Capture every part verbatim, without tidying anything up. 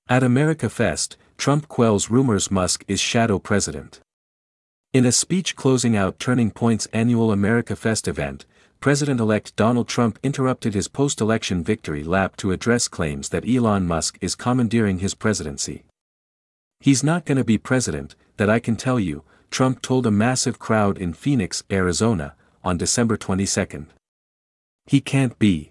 At America Fest, Trump quells rumors Musk is shadow president. In a speech closing out Turning Point's annual America Fest event, President-elect Donald Trump interrupted his post-election victory lap to address claims that Elon Musk is commandeering his presidency. "He's not gonna be president, that I can tell you," Trump told a massive crowd in Phoenix, Arizona, on December twenty-second. "He can't be.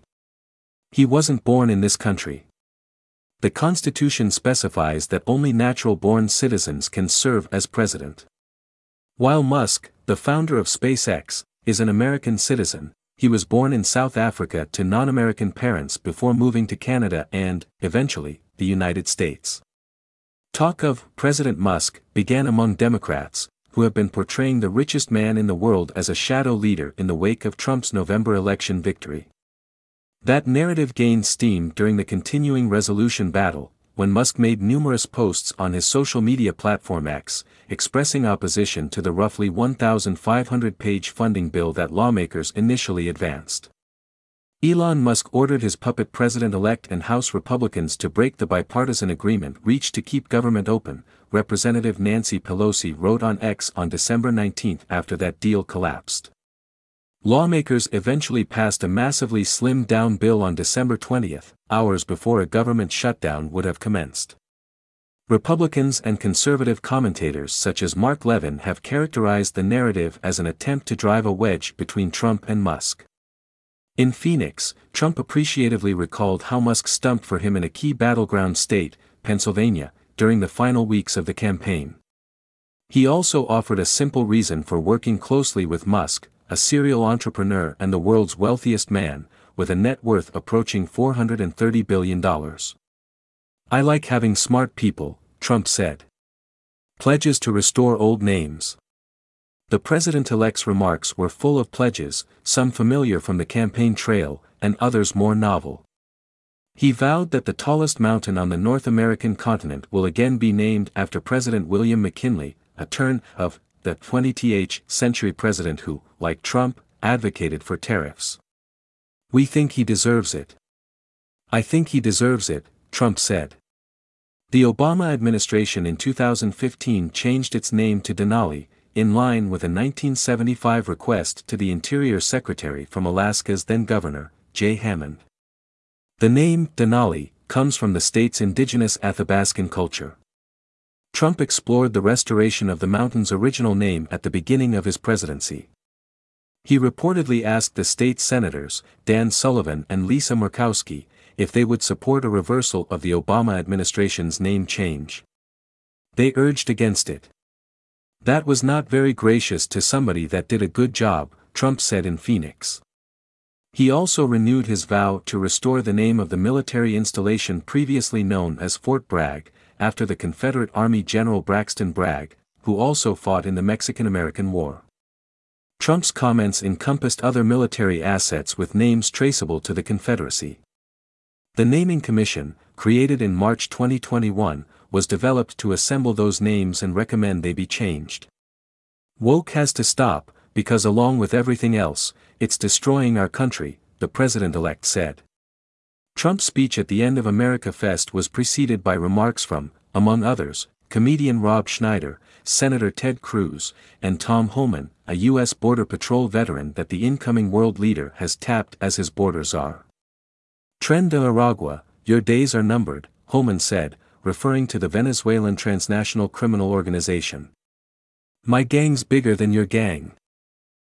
He wasn't born in this country. The Constitution specifies that only natural-born citizens can serve as president." While Musk, the founder of SpaceX, is an American citizen, he was born in South Africa to non-American parents before moving to Canada and, eventually, the United States. Talk of President Musk began among Democrats, who have been portraying the richest man in the world as a shadow leader in the wake of Trump's November election victory. That narrative gained steam during the continuing resolution battle, when Musk made numerous posts on his social media platform X, expressing opposition to the roughly one thousand five hundred page funding bill that lawmakers initially advanced. Elon Musk ordered his puppet president-elect and House Republicans to break the bipartisan agreement reached to keep government open, Representative Nancy Pelosi wrote on X on December nineteenth after that deal collapsed. Lawmakers eventually passed a massively slimmed-down bill on December twentieth, hours before a government shutdown would have commenced. Republicans and conservative commentators such as Mark Levin have characterized the narrative as an attempt to drive a wedge between Trump and Musk. In Phoenix, Trump appreciatively recalled how Musk stumped for him in a key battleground state, Pennsylvania, during the final weeks of the campaign. He also offered a simple reason for working closely with Musk, a serial entrepreneur and the world's wealthiest man, with a net worth approaching four hundred thirty billion dollars. "I like having smart people," Trump said. Pledges to restore old names. The president-elect's remarks were full of pledges, some familiar from the campaign trail, and others more novel. He vowed that the tallest mountain on the North American continent will again be named after President William McKinley, a turn of the twentieth century president who, like Trump, advocated for tariffs. "We think he deserves it." "I think he deserves it," Trump said. The Obama administration in two thousand fifteen changed its name to Denali, in line with a nineteen seventy-five request to the Interior Secretary from Alaska's then-governor, Jay Hammond. The name Denali comes from the state's indigenous Athabascan culture. Trump explored the restoration of the mountain's original name at the beginning of his presidency. He reportedly asked the state senators, Dan Sullivan and Lisa Murkowski, if they would support a reversal of the Obama administration's name change. They urged against it. "That was not very gracious to somebody that did a good job," Trump said in Phoenix. He also renewed his vow to restore the name of the military installation previously known as Fort Bragg, after the Confederate Army General Braxton Bragg, who also fought in the Mexican-American War. Trump's comments encompassed other military assets with names traceable to the Confederacy. The Naming Commission, created in March twenty twenty-one, was developed to assemble those names and recommend they be changed. "Woke has to stop, because along with everything else, it's destroying our country," the president-elect said. Trump's speech at the end of America Fest was preceded by remarks from, among others, comedian Rob Schneider, Senator Ted Cruz, and Tom Homan, a U S Border Patrol veteran that the incoming world leader has tapped as his border czar. "Tren de Aragua, your days are numbered," Homan said, referring to the Venezuelan transnational criminal organization. "My gang's bigger than your gang."